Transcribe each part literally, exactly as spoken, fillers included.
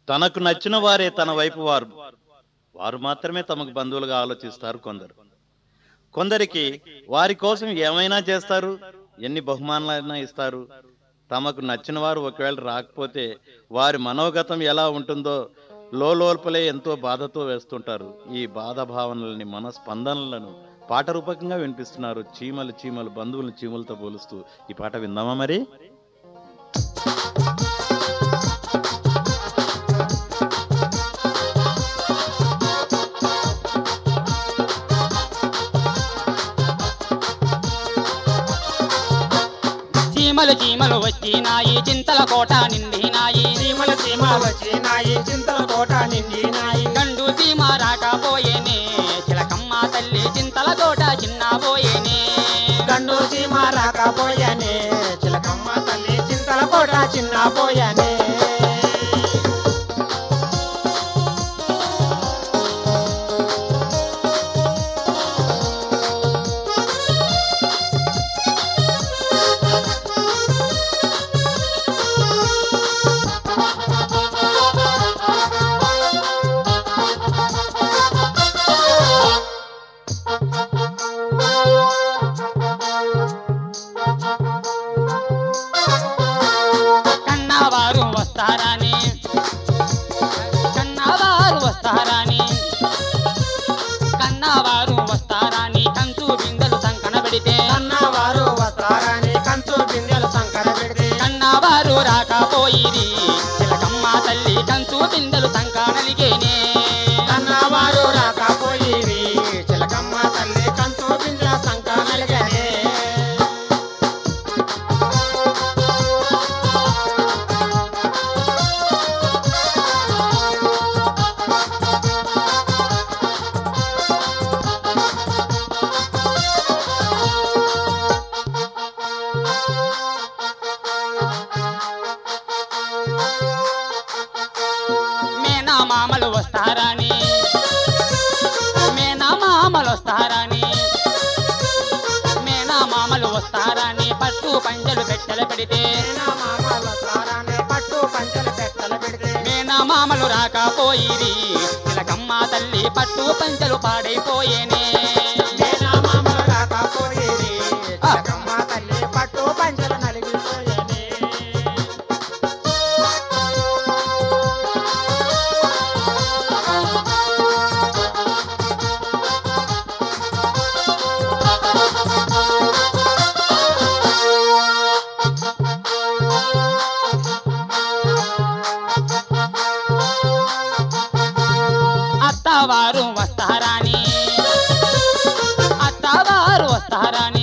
తనకు నచ్చిన వారే తన వైపు వారు వారు మాత్రమే తమకు బంధువులుగా ఆలోచిస్తారు కొందరు. కొందరికి వారి కోసం ఏమైనా చేస్తారు, ఎన్ని బహుమానాలైనా ఇస్తారు. తమకు నచ్చిన వారు ఒకవేళ రాకపోతే వారి మనోగతం ఎలా ఉంటుందో లోలోల్పలే ఎంతో బాధతో వేస్తుంటారు. ఈ బాధ భావనలని, మనస్పందనలను పాట రూపకంగా వినిపిస్తున్నారు చీమలు చీమలు బంధువులను చీమలతో పోలుస్తూ. ఈ పాట విందామా మరి? చీమలు చీమలు వచ్చినాయి చింతల కోట నిండినాయి, చీమలు చీమలు వచ్చినాయి చింతల కోట నిండినాయి. గండు చీమ రాకపోయేనే చిలకమ్మ తల్లి చింతల కోట చిన్నబోయేనే. గండు చీమ రాకపోయానే చిలకమ్మ తల్లి చింతల కోట చిన్నపోయానే. కన్నవారు వస్తారని కన్నవారు వస్తారని కన్నవారు వస్తారని కంచు బిందెలు సంకన పెడితే, కన్నవారు వస్తారని కంచు బిందెలు సంకర పెడితే, కన్నవారు రాకపోయిరి చిలకమ్మ తల్లి కంచు బిందెలు సంకనలిగేనే. కన్నవారు రాకపోయిరి చిలకమ్మ తల్లి కంచు బిందెల సంకర నలిగేనే. మేనా మామలు వస్తారని మేనా మామలు వస్తారని మేనా మామలు వస్తారని పట్టు పంజలు పెట్టెలు పెడితే, మామల సారాన్ని పట్టు పంచలు పెట్టలు పెడితే, మేనా మామలు రాకపోయిరి చిలకమ్మ తల్లి పట్టు పంచలు పాడైపోయేనే. మేనా మామలు రాకపోయిరి చిలకమ్మ తల్లి పట్టు పంచలు నలిగిపోయేనే. అత్తవారు వస్తారని అత్తవారు వస్తారని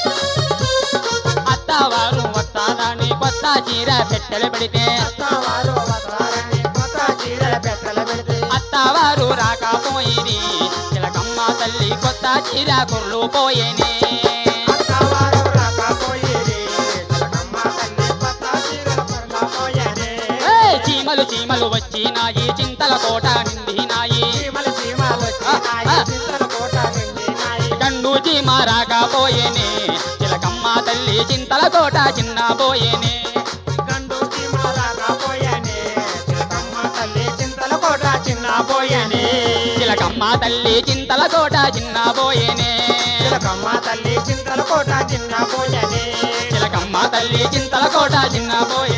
అత్తవారు వస్తారని కొత్త చీర పెట్టెలు పెడితే, అత్తవారు వస్తారని కొత్త చీరల పెట్టలు పెడితే, అత్తవారు రాకపోయిరి చిలకమ్మ తల్లి కొత్త చీర కుర్లు పోయేనే. అత్తవారు రాకపోయిరి చిలకమ్మ తల్లి కొత్త చీరల కొరకపోయేనే. ఏయ్ చీమలు చీమలు వచ్చినాయి చింతల కోట నిండినాయి, చీమలు చీమలు వచ్చినాయి చింతల కోట నిండినాయి. గండు చీమ రాకపోయేనే చిలకమ్మ తల్లి చింతల కోట చిన్నబోయేనే. గండు చీమ రాకపోయేనే చిలకమ్మ తల్లి చింతల కోట చిన్నపోయేనే. చిలకమ్మ తల్లి చింతల కోట చిన్నబోయేనే. చిలకమ్మ తల్లి చింతల కోట చిన్నపోయేనే. చిలకమ్మ తల్లి చింతల కోట చిన్నబోయేనే.